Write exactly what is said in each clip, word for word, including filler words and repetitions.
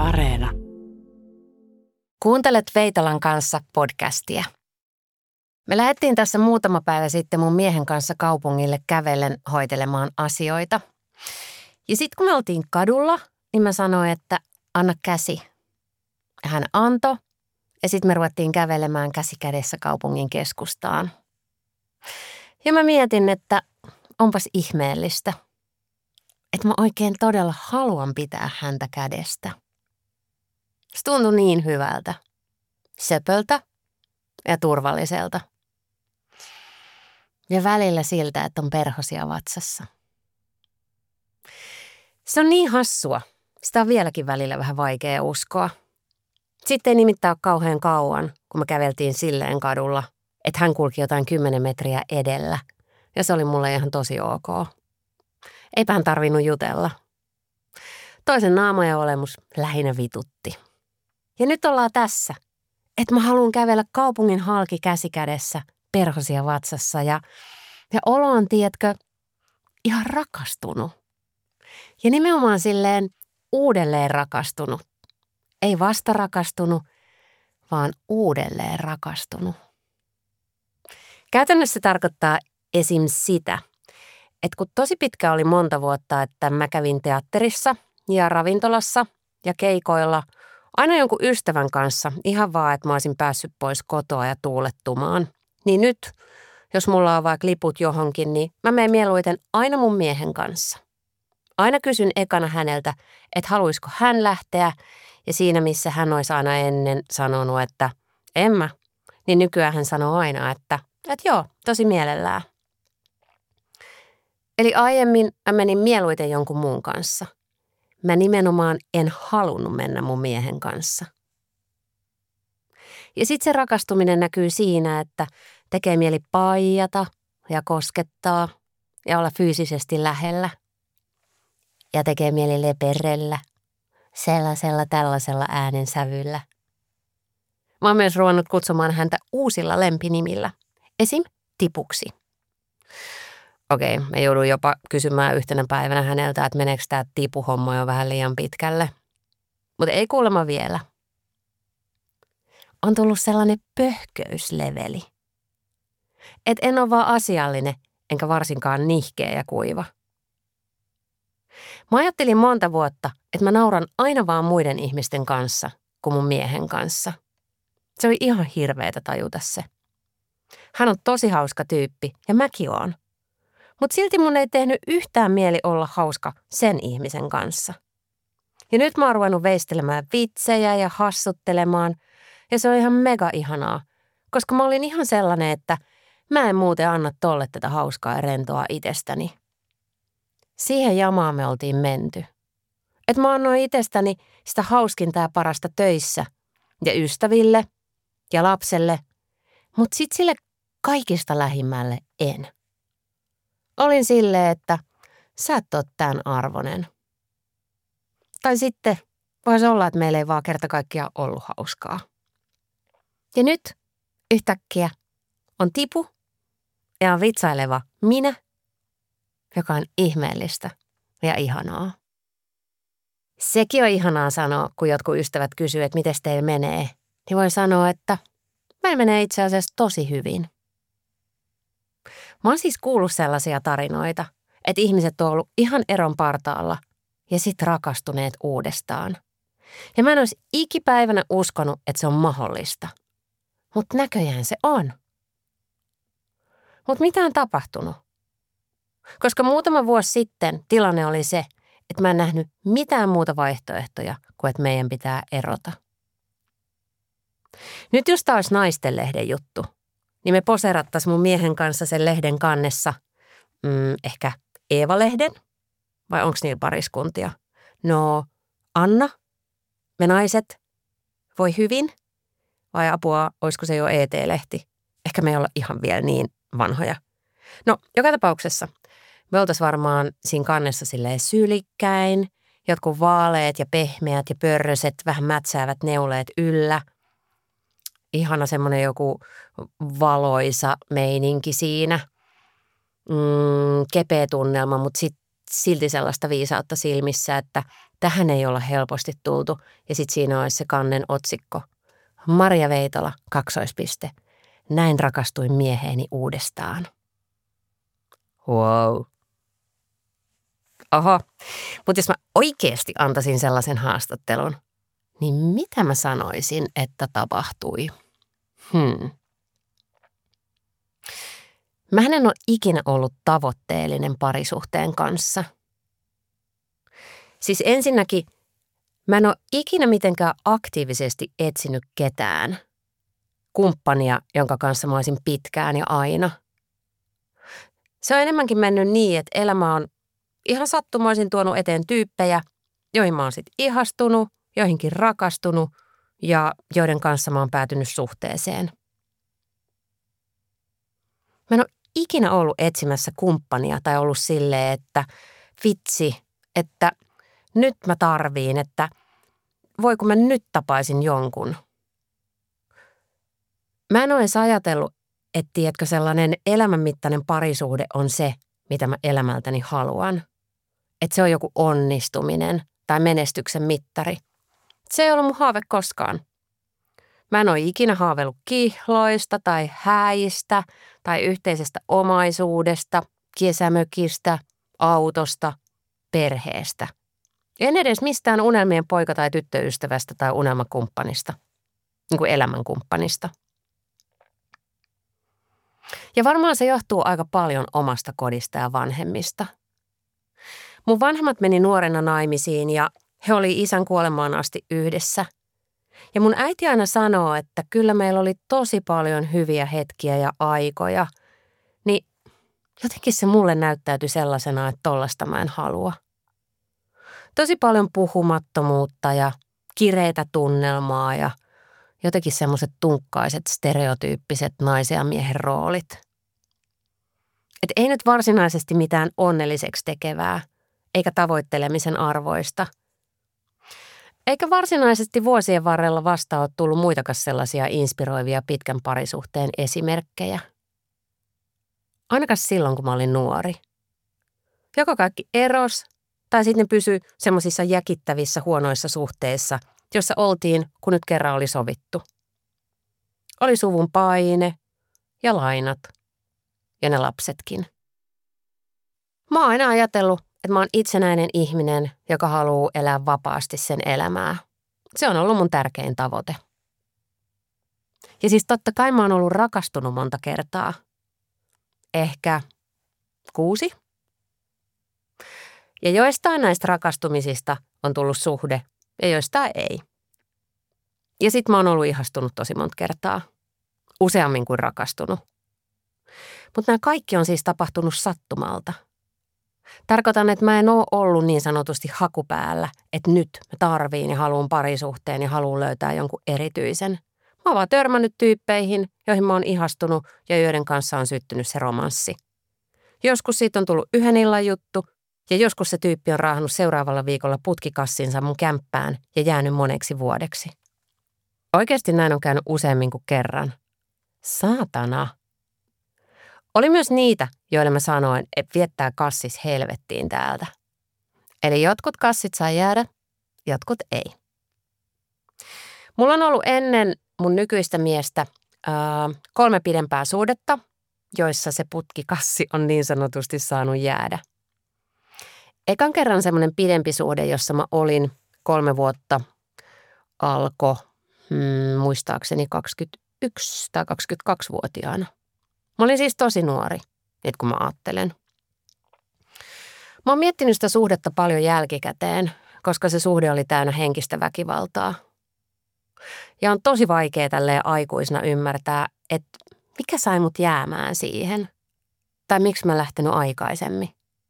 Areena. Kuuntelet Veitolan kanssa podcastia. Me lähdettiin tässä muutama päivä sitten mun miehen kanssa kaupungille kävellen hoitelemaan asioita. Ja sitten kun me oltiin kadulla, niin mä sanoin, että anna käsi. Hän antoi ja sitten me ruvettiin kävelemään käsi kädessä kaupungin keskustaan. Ja mä mietin, että onpas ihmeellistä, että mä oikein todella haluan pitää häntä kädestä. Se tuntui niin hyvältä, söpöltä ja turvalliselta. Ja välillä siltä, että on perhosia vatsassa. Se on niin hassua. Sitä on vieläkin välillä vähän vaikea uskoa. Sitten ei nimittäin ole kauhean kauan, kun me käveltiin silleen kadulla, että hän kulki jotain kymmenen metriä edellä. Ja se oli mulle ihan tosi ok. Eipä hän tarvinnut jutella. Toisen naama ja olemus lähinnä vitutti. Ja nyt ollaan tässä, että mä haluan kävellä kaupungin halki käsikädessä, perhosia vatsassa ja, ja olo on, tiedätkö, ihan rakastunut. Ja nimenomaan silleen uudelleen rakastunut. Ei vasta rakastunut, vaan uudelleen rakastunut. Käytännössä tarkoittaa esim. Sitä, että kun tosi pitkä oli monta vuotta, että mä kävin teatterissa ja ravintolassa ja keikoilla aina jonkun ystävän kanssa, ihan vaan, että mä olisin päässyt pois kotoa ja tuulettumaan. Niin nyt, jos mulla on vaikka liput johonkin, niin mä menen mieluiten aina mun miehen kanssa. Aina kysyn ekana häneltä, että haluaisiko hän lähteä, ja siinä missä hän olisi aina ennen sanonut, että en mä, niin nykyään hän sanoo aina, että, että joo, tosi mielellään. Eli aiemmin mä menin mieluiten jonkun muun kanssa. Mä nimenomaan en halunnut mennä mun miehen kanssa. Ja sitten se rakastuminen näkyy siinä, että tekee mieli paijata ja koskettaa ja olla fyysisesti lähellä. Ja tekee mieli leperellä sellaisella tällaisella äänensävyllä. Mä oon myös ruvennut kutsumaan häntä uusilla lempinimillä. Esim. Tipuksi. Okei, mä joudun jopa kysymään yhtenä päivänä häneltä, että meneekö tää tipuhomma jo vähän liian pitkälle. Mutta ei kuulemma vielä. On tullut sellainen pöhköysleveli. Et en ole vaan asiallinen, enkä varsinkaan nihkeä ja kuiva. Mä ajattelin monta vuotta, että mä nauran aina vaan muiden ihmisten kanssa kuin mun miehen kanssa. Se oli ihan hirveetä tajuta se. Hän on tosi hauska tyyppi ja mäkin oon. Mutta silti mun ei tehnyt yhtään mieli olla hauska sen ihmisen kanssa. Ja nyt mä oon ruvennut veistelemään vitsejä ja hassuttelemaan. Ja se on ihan mega ihanaa, koska mä olin ihan sellainen, että mä en muuten anna tolle tätä hauskaa ja rentoa itsestäni. Siihen jamaan me oltiin menty. Että mä annoin itsestäni sitä hauskinta ja parasta töissä ja ystäville ja lapselle, mutta sit sille kaikista lähimmälle en. Olin silleen, että sä et oo tämän arvonen. Tai sitten voisi olla, että meillä ei vaan kerta kaikkiaan ollut hauskaa. Ja nyt yhtäkkiä on tipu ja on vitsaileva minä, joka on ihmeellistä ja ihanaa. Sekin on ihanaa sanoa, kun jotkut ystävät kysyy, että miten teillä menee. Niin voi sanoa, että meillä menee itse asiassa tosi hyvin. Mä oon siis kuullut sellaisia tarinoita, että ihmiset on ollut ihan eron partaalla ja sit rakastuneet uudestaan. Ja mä en olisi ikipäivänä uskonut, että se on mahdollista. Mutta näköjään se on. Mutta mitä on tapahtunut? Koska muutama vuosi sitten tilanne oli se, että mä en nähnyt mitään muuta vaihtoehtoja kuin että meidän pitää erota. Nyt jos taas naistenlehden juttu, niin me poseerattaisiin mun miehen kanssa sen lehden kannessa, mm, ehkä Eeva-lehden, vai onko niillä pariskuntia? No, Anna, me naiset, voi hyvin, vai apua, olisiko se jo E T-lehti? Ehkä me ei olla ihan vielä niin vanhoja. No, joka tapauksessa me oltaisiin varmaan siinä kannessa silleen sylikkäin, jotkut vaaleet ja pehmeät ja pörröset, vähän mätsäävät neuleet yllä. Ihana semmoinen joku valoisa meininki siinä. Mm, kepeä tunnelma, mutta sit silti sellaista viisautta silmissä, että Tähän ei olla helposti tultu ja sitten siinä olisi se kannen otsikko. Marja Veitola, kaksoispiste. Näin rakastuin mieheeni uudestaan. Wow. Oho, mutta jos mä oikeasti antaisin sellaisen haastattelun, niin mitä mä sanoisin, että tapahtui? Hmm. Mähän en ole ikinä ollut tavoitteellinen parisuhteen kanssa. Siis ensinnäkin mä en ole ikinä mitenkään aktiivisesti etsinyt ketään, kumppania, jonka kanssa mä olisin pitkään ja aina. Se on enemmänkin mennyt niin, että elämä on ihan sattumoisin tuonut eteen tyyppejä, joihin mä oon sit ihastunut, joihinkin rakastunut ja joiden kanssa mä oon päätynyt suhteeseen. Mä en ole ikinä ollut etsimässä kumppania tai ollut silleen, että vitsi, että nyt mä tarviin, että voiko mä nyt tapaisin jonkun. Mä en ole edes ajatellut, että tiedätkö, sellainen elämänmittainen parisuhde on se, mitä mä elämältäni haluan. Että se on joku onnistuminen tai menestyksen mittari. Se ei ollut mun haave koskaan. Mä en ole ikinä haaveillut kihloista tai häistä tai yhteisestä omaisuudesta, kesämökistä, autosta, perheestä. En edes mistään unelmien poika- tai tyttöystävästä tai unelmakumppanista, niin kuin elämänkumppanista. Ja varmaan se johtuu aika paljon omasta kodista ja vanhemmista. Mun vanhemmat meni nuorena naimisiin ja he oli isän kuolemaan asti yhdessä. Ja mun äiti aina sanoo, että kyllä meillä oli tosi paljon hyviä hetkiä ja aikoja. Niin jotenkin se mulle näyttäytyi sellaisena, että tollasta mä en halua. Tosi paljon puhumattomuutta ja kireitä tunnelmaa ja jotenkin semmoiset tunkkaiset, stereotyyppiset naisen ja miehen roolit. Et ei nyt varsinaisesti mitään onnelliseksi tekevää, eikä tavoittelemisen arvoista. Eikä varsinaisesti vuosien varrella vasta ole tullut muitakaan sellaisia inspiroivia pitkän parisuhteen esimerkkejä. Ainakaan silloin, kun mä olin nuori. Joko kaikki eros, tai sitten ne pysyi semmoisissa jäkittävissä huonoissa suhteissa, jossa oltiin, kun nyt kerran oli sovittu. Oli suvun paine ja lainat ja ne lapsetkin. Mä oon aina ajatellut, että mä oon itsenäinen ihminen, joka haluaa elää vapaasti sen elämää. Se on ollut mun tärkein tavoite. Ja siis totta kai mä oon ollut rakastunut monta kertaa. Ehkä kuusi. Ja joistain näistä rakastumisista on tullut suhde ja joistain ei. Ja sit mä oon ollut ihastunut tosi monta kertaa. Useammin kuin rakastunut. Mutta nämä kaikki on siis tapahtunut sattumalta. Tarkoitan, että mä en ole ollut niin sanotusti hakupäällä, että nyt mä tarviin ja haluan parisuhteen ja haluan löytää jonkun erityisen. Mä oon vaan törmännyt tyyppeihin, joihin mä oon ihastunut ja joiden kanssa on syttynyt se romanssi. Joskus siitä on tullut yhden illan juttu ja joskus se tyyppi on raahannut seuraavalla viikolla putkikassinsa mun kämppään ja jäänyt moneksi vuodeksi. Oikeasti näin on käynyt useammin kuin kerran. Saatana. Oli myös niitä, joille mä sanoin, että viettää kassis helvettiin täältä. Eli jotkut kassit saa jäädä, jotkut ei. Mulla on ollut ennen mun nykyistä miestä ää, kolme pidempää suhdetta, joissa se putkikassi on niin sanotusti saanut jäädä. Ekan kerran semmoinen pidempi suhde, jossa mä olin kolme vuotta, alkoi hmm, muistaakseni kaksikymmentäyksi- tai kaksikymmentäkaksivuotiaana. Mä olin siis tosi nuori, nyt kun mä ajattelen. Mä oon miettinyt sitä suhdetta paljon jälkikäteen, koska se suhde oli täynnä henkistä väkivaltaa. Ja on tosi vaikea tälleen aikuisena ymmärtää, että mikä sai mut jäämään siihen. Tai miksi mä lähtenyt aikaisemmin.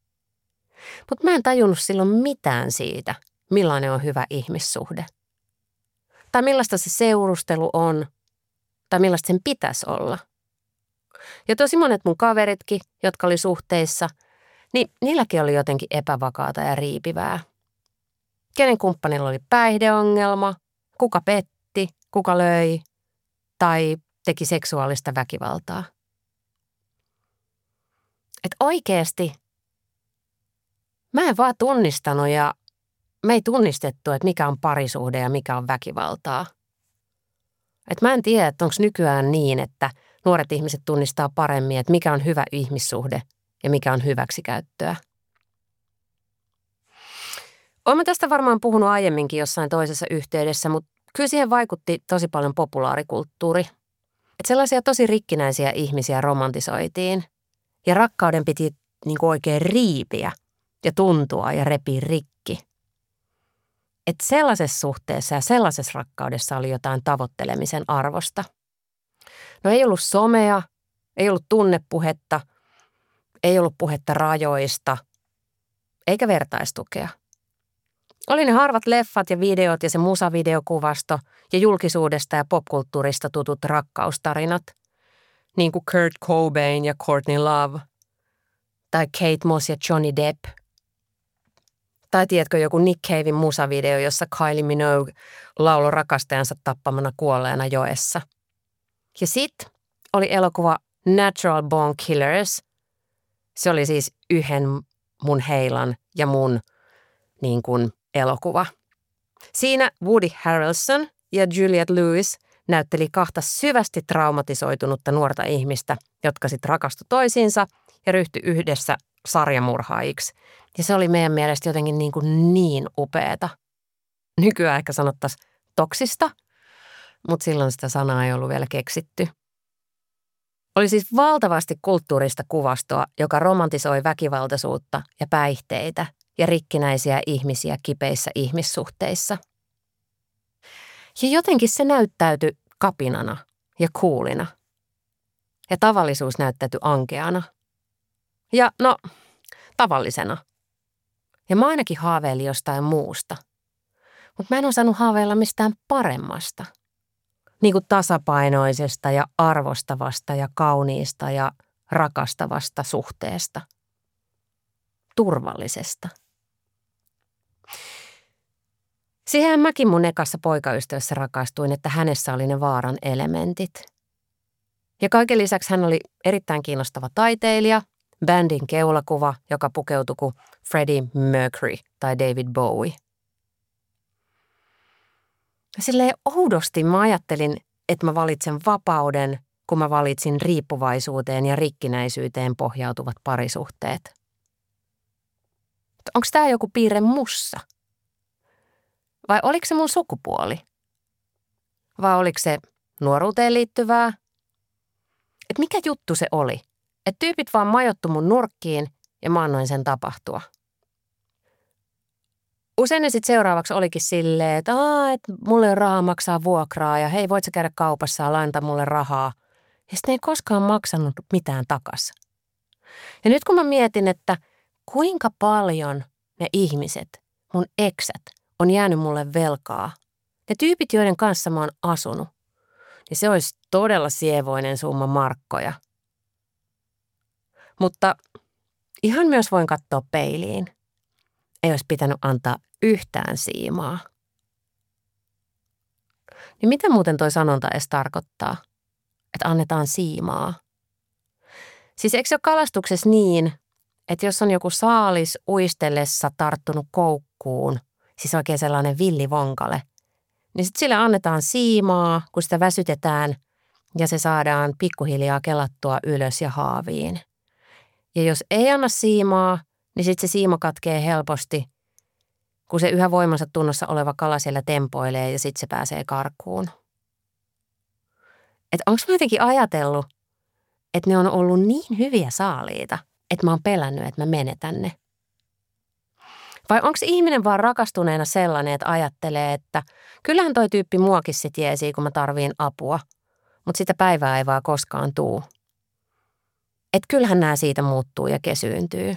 Mutta mä en tajunnut silloin mitään siitä, millainen on hyvä ihmissuhde. Tai millaista se seurustelu on, tai millaista sen pitäisi olla. Ja tosi monet mun kaveritkin, jotka oli suhteissa, niin niilläkin oli jotenkin epävakaata ja riipivää. Kenen kumppanilla oli päihdeongelma, kuka petti, kuka löi tai teki seksuaalista väkivaltaa. Et oikeasti mä en vaan tunnistanut ja me ei tunnistettu, että mikä on parisuhde ja mikä on väkivaltaa. Et mä en tiedä, että onko nykyään niin, että nuoret ihmiset tunnistaa paremmin, että mikä on hyvä ihmissuhde ja mikä on hyväksikäyttöä. Olen tästä varmaan puhunut aiemminkin jossain toisessa yhteydessä, mutta kyllä siihen vaikutti tosi paljon populaarikulttuuri. Että sellaisia tosi rikkinäisiä ihmisiä romantisoitiin ja rakkauden piti niin kuin oikein riipiä ja tuntua ja repiä rikki. Että sellaisessa suhteessa ja sellaisessa rakkaudessa oli jotain tavoittelemisen arvosta. No ei ollut somea, ei ollut tunnepuhetta, ei ollut puhetta rajoista, eikä vertaistukea. Oli ne harvat leffat ja videot ja se musavideokuvasto ja julkisuudesta ja popkulttuurista tutut rakkaustarinat, niin kuin Kurt Cobain ja Courtney Love, tai Kate Moss ja Johnny Depp. Tai tiedätkö joku Nick Caven musavideo, jossa Kylie Minogue lauloi rakastajansa tappamana kuolleena joessa. Ja sitten oli elokuva Natural Born Killers. Se oli siis yhden mun heilan ja mun niin kuin elokuva. Siinä Woody Harrelson ja Juliette Lewis näytteli kahta syvästi traumatisoitunutta nuorta ihmistä, jotka sitten rakastu toisiinsa ja ryhtyi yhdessä sarjamurhaajiksi. Ja se oli meidän mielestä jotenkin niin, kuin niin upeata. Nykyään ehkä sanottaisiin toksista, mutta silloin sitä sanaa ei ollut vielä keksitty. Oli siis valtavasti kulttuurista kuvastoa, joka romantisoi väkivaltaisuutta ja päihteitä ja rikkinäisiä ihmisiä kipeissä ihmissuhteissa. Ja jotenkin se näyttäytyi kapinana ja kuulina. Ja tavallisuus näyttäytyi ankeana. Ja no, tavallisena. Ja mä ainakin haaveilin jostain muusta. Mutta mä en osannut haaveilla mistään paremmasta. Niin kuin tasapainoisesta ja arvostavasta ja kauniista ja rakastavasta suhteesta. Turvallisesta. Siihen mäkin mun ekassa poikaystävässä rakastuin, että hänessä oli ne vaaran elementit. Ja kaiken lisäksi hän oli erittäin kiinnostava taiteilija, bändin keulakuva, joka pukeutui kuin Freddie Mercury tai David Bowie. Silleen oudosti mä ajattelin, että mä valitsen vapauden, kun mä valitsin riippuvaisuuteen ja rikkinäisyyteen pohjautuvat parisuhteet. Onko tämä joku piirre mussa? Vai oliko se mun sukupuoli? Vai oliko se nuoruuteen liittyvää? Et mikä juttu se oli? Että tyypit vaan majoittu mun nurkkiin ja mä annoin sen tapahtua. Usein ne sitten seuraavaksi olikin silleen, että Aa, et mulle ei ole rahaa maksaa vuokraa ja hei, voit sä käydä kaupassa ja lainata mulle rahaa. Ja sitten ei koskaan maksanut mitään takas. Ja nyt kun mä mietin, että kuinka paljon ne ihmiset, mun eksät, on jäänyt mulle velkaa, ne tyypit, joiden kanssa mä oon asunut, niin se olisi todella sievoinen summa markkoja. Mutta ihan myös voin katsoa peiliin. Ei olisi pitänyt antaa yhtään siimaa. Niin mitä muuten toi sanonta edes tarkoittaa? Että annetaan siimaa. Siis eikö se ole kalastuksessa niin, että jos on joku saalis uistellessa tarttunut koukkuun, siis oikein sellainen villivonkale, niin sitten sille annetaan siimaa, kun sitä väsytetään ja se saadaan pikkuhiljaa kelattua ylös ja haaviin. Ja jos ei anna siimaa, niin sitten se siima katkee helposti, kun se yhä voimansa tunnossa oleva kala siellä tempoilee ja sitten se pääsee karkuun. Että onko mä jotenkin ajatellut, että ne on ollut niin hyviä saaliita, että mä oon pelännyt, että mä menetän ne? Vai onko ihminen vaan rakastuneena sellainen, että ajattelee, että kyllähän toi tyyppi muakin sit jeesii, kun mä tarviin apua, mutta sitä päivää ei vaan koskaan tuu. Että kyllähän nämä siitä muuttuu ja kesyyntyy.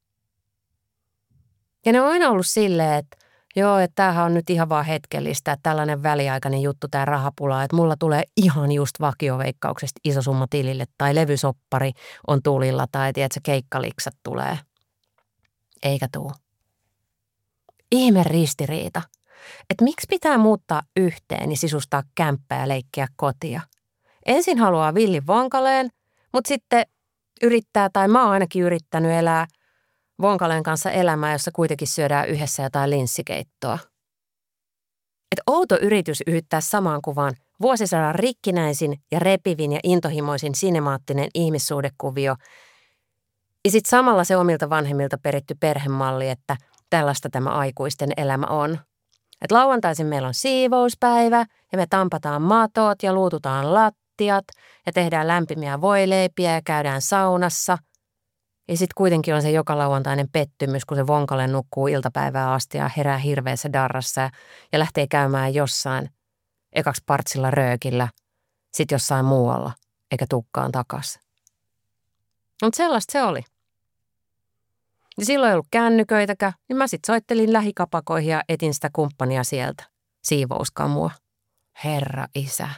Ja ne on aina ollut silleen, että joo, että tämähän on nyt ihan vaan hetkellistä, että tällainen väliaikainen juttu, tämä rahapula, että mulla tulee ihan just vakioveikkauksesta iso summa tilille, tai levysoppari on tulilla, tai tiedätkö, keikkaliksat tulee. Eikä tuu. Ihme ristiriita. Että miksi pitää muuttaa yhteen ja sisustaa kämppää ja leikkiä kotia? Ensin haluaa villin vonkaleen, mutta sitten yrittää, tai mä oon ainakin yrittänyt elää vonkaleen kanssa elämää, jossa kuitenkin syödään yhdessä jotain linssikeittoa. Et outo yritys yhyttää samaan kuvaan vuosisadan rikkinäisin ja repivin ja intohimoisin sinemaattinen ihmissuhdekuvio ja sitten samalla se omilta vanhemmilta peritty perhemalli, että tällaista tämä aikuisten elämä on. Et lauantaisin meillä on siivouspäivä ja me tampataan matot ja luututaan lattiat ja tehdään lämpimiä voileipiä ja käydään saunassa. Ja sitten kuitenkin on se joka lauantainen pettymys, kun se vonkale nukkuu iltapäivää asti ja herää hirveässä darrassa ja lähtee käymään jossain ekaksi partsilla röökillä, sitten jossain muualla, eikä tukkaan takas. Mutta sellaista se oli. Ja silloin ei ollut kännyköitäkään, niin mä sitten soittelin lähikapakoihin ja etin sitä kumppania sieltä, siivouskamua. Herra isä.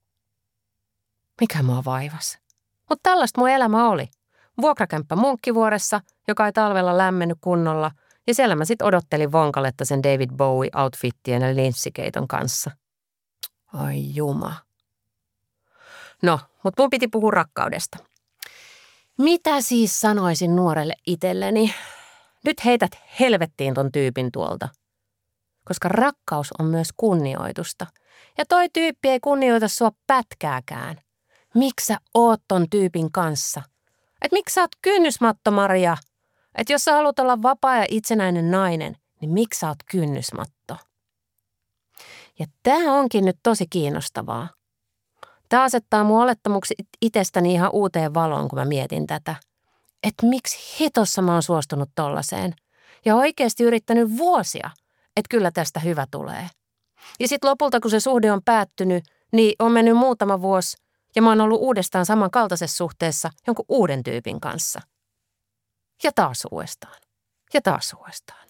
Mikä mua vaivasi? Mutta tällaista mun elämä oli. Vuokrakämppä Munkkivuoressa, joka ei talvella lämmennyt kunnolla, ja siellä mä sitten odottelin vonkaletta sen David Bowie-outfittien ja linssikeiton kanssa. Ai juma. No, mutta mun piti puhua rakkaudesta. Mitä siis sanoisin nuorelle itselleni? Nyt heität helvettiin ton tyypin tuolta. Koska rakkaus on myös kunnioitusta. Ja toi tyyppi ei kunnioita sua pätkääkään. Miksi sä oot ton tyypin kanssa? Et miksi sä oot kynnysmatto, Maria? Et jos sä haluat olla vapaa ja itsenäinen nainen, niin miksi sä oot kynnysmatto? Ja tää onkin nyt tosi kiinnostavaa. Tämä asettaa mun olettamuksi itsestäni ihan uuteen valoon, kun mä mietin tätä. Että miksi hitossa mä oon suostunut tollaseen. Ja oikeasti yrittänyt vuosia, että kyllä tästä hyvä tulee. Ja sitten lopulta, kun se suhde on päättynyt, niin on mennyt muutama vuosi ja mä oon ollut uudestaan samankaltaisessa suhteessa jonkun uuden tyypin kanssa. Ja taas uudestaan. Ja taas uudestaan.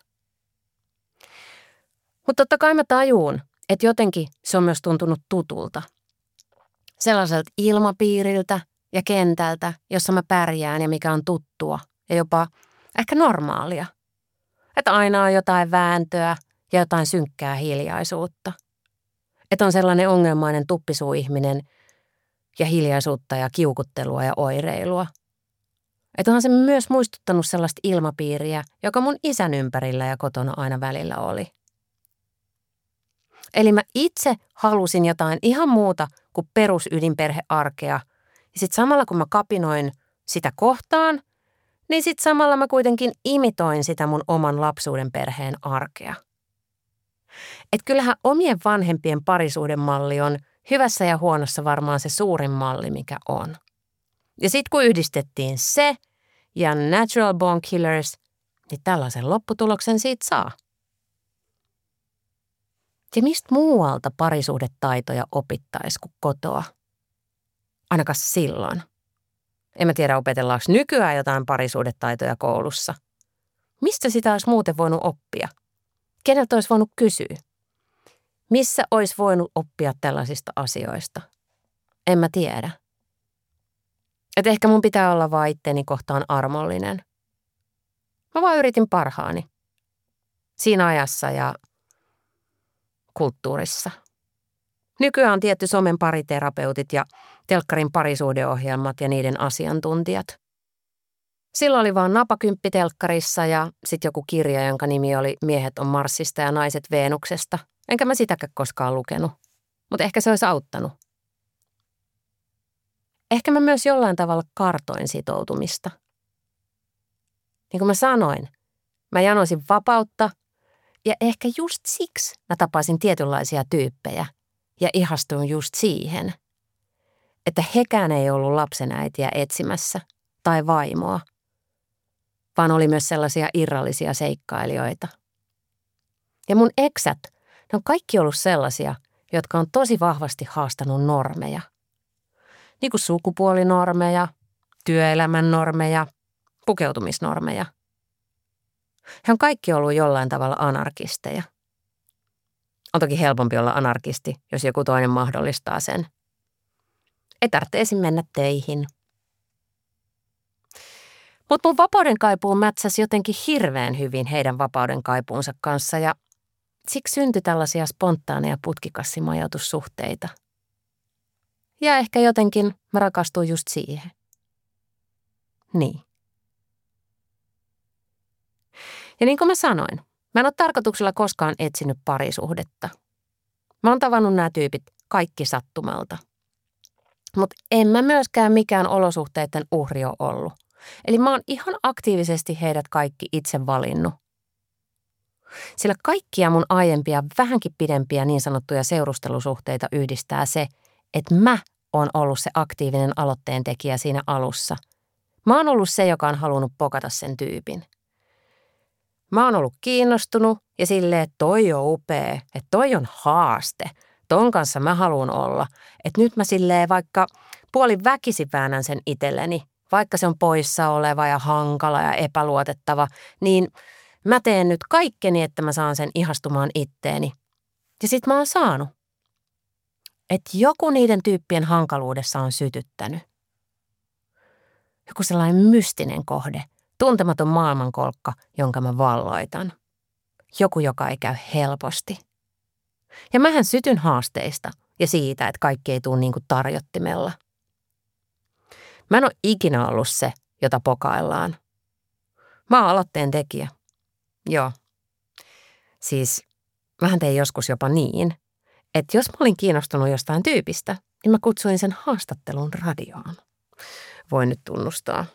Mutta totta kai mä tajuun, että jotenkin se on myös tuntunut tutulta. Sellaiselta ilmapiiriltä ja kentältä, jossa mä pärjään ja mikä on tuttua ja jopa ehkä normaalia. Että aina on jotain vääntöä ja jotain synkkää hiljaisuutta. Että on sellainen ongelmainen tuppisuuihminen ja hiljaisuutta ja kiukuttelua ja oireilua. Että onhan se myös muistuttanut sellaista ilmapiiriä, joka mun isän ympärillä ja kotona aina välillä oli. Eli mä itse halusin jotain ihan muuta kuin perusydinperhearkea. Ja sitten samalla kun mä kapinoin sitä kohtaan, niin sitten samalla mä kuitenkin imitoin sitä mun oman lapsuuden perheen arkea. Et kyllähän omien vanhempien parisuhdemalli on hyvässä ja huonossa varmaan se suurin malli, mikä on. Ja sitten kun yhdistettiin se ja Natural Born Killers, niin tällaisen lopputuloksen siitä saa. Ja mistä muualta parisuhdetaitoja opittaisi kuin kotoa? Ainakaan silloin. En mä tiedä, opetellaanko nykyään jotain parisuhdetaitoja koulussa. Mistä sitä olisi muuten voinut oppia? Keneltä olisi voinut kysyä? Missä olisi voinut oppia tällaisista asioista? En mä tiedä. Et ehkä mun pitää olla vaan itteni kohtaan armollinen. Mä vaan yritin parhaani. Siinä ajassa ja kulttuurissa. Nykyään on tietty somen pariterapeutit ja telkkarin parisuhdeohjelmat ja niiden asiantuntijat. Silloin oli vaan napakymppi telkkarissa ja sitten joku kirja, jonka nimi oli Miehet on Marsista ja naiset Veenuksesta. Enkä mä sitäkään koskaan lukenut, mutta ehkä se olisi auttanut. Ehkä mä myös jollain tavalla kartoin sitoutumista. Niin kuin mä sanoin, mä janosin vapautta ja ehkä just siksi mä tapasin tietynlaisia tyyppejä ja ihastuin just siihen, että hekään ei ollut lapsenäitiä etsimässä tai vaimoa, vaan oli myös sellaisia irrallisia seikkailijoita. Ja mun eksät, ne on kaikki ollut sellaisia, jotka on tosi vahvasti haastanut normeja. Niin kuin sukupuolinormeja, työelämän normeja, pukeutumisnormeja. He on kaikki ollut jollain tavalla anarkisteja. On toki helpompi olla anarkisti, jos joku toinen mahdollistaa sen. Ei tarvitse esim. Mennä töihin. Mutta mun vapauden kaipuu mätsäsi jotenkin hirveän hyvin heidän vapauden kaipuunsa kanssa ja siksi syntyi tällaisia spontaaneja putkikassimajoitussuhteita. Ja ehkä jotenkin mä rakastuin just siihen. Niin. Ja niin kuin mä sanoin, mä en ole tarkoituksella koskaan etsinyt parisuhdetta. Mä oon tavannut nämä tyypit kaikki sattumalta. Mutta en mä myöskään mikään olosuhteiden uhri ole ollut. Eli mä oon ihan aktiivisesti heidät kaikki itse valinnut. Sillä kaikkia mun aiempia vähänkin pidempiä niin sanottuja seurustelusuhteita yhdistää se, että mä oon ollut se aktiivinen aloitteen tekijä siinä alussa. Mä oon ollut se, joka on halunnut pokata sen tyypin. Mä oon ollut kiinnostunut ja silleen, että toi on upea, että toi on haaste. Ton kanssa mä haluan olla. Että nyt mä silleen vaikka puolin väkisin väännän sen itselleni, vaikka se on poissa oleva ja hankala ja epäluotettava, niin mä teen nyt kaikkeni, että mä saan sen ihastumaan itteeni. Ja sit mä oon saanut. Että joku niiden tyyppien hankaluudessa on sytyttänyt. Joku sellainen mystinen kohde, tuntematon maailmankolkka, jonka mä valloitan. Joku, joka ei käy helposti. Ja mähän sytyn haasteista ja siitä, että kaikki ei tule niin kuin tarjottimella. Mä en ole ikinä ollut se, jota pokaillaan. Mä oon aloitteen tekijä. Joo. Siis mähän tein joskus jopa niin, että jos mä olin kiinnostunut jostain tyypistä, niin mä kutsuin sen haastatteluun radioon. Voin nyt tunnustaa.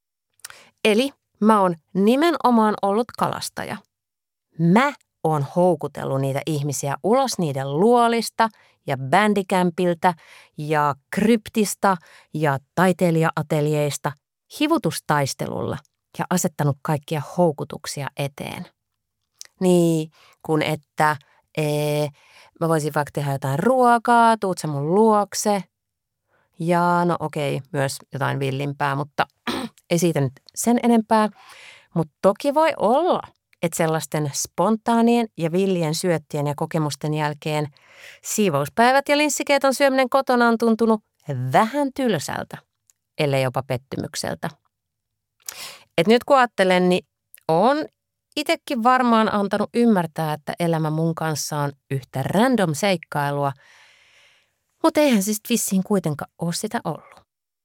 Eli mä oon nimenomaan ollut kalastaja. Mä oon houkutellut niitä ihmisiä ulos niiden luolista ja bändikämpiltä ja kryptista ja taiteilija-ateljeista hivutustaistelulla ja asettanut kaikkia houkutuksia eteen. Niin, kun että ee, mä voisin vaikka tehdä jotain ruokaa, tuut sä mun luokse. Ja no okei, myös jotain villimpää, mutta ei siitä nyt sen enempää. Mutta toki voi olla, että sellaisten spontaanien ja villien syöttien ja kokemusten jälkeen siivouspäivät ja linssikeiton syöminen kotona on tuntunut vähän tylsältä, ellei jopa pettymykseltä. Et nyt kun ajattelen, niin on itsekin varmaan antanut ymmärtää, että elämä mun kanssa on yhtä random seikkailua, mutta eihän siis vissiin kuitenkaan ole sitä ollut.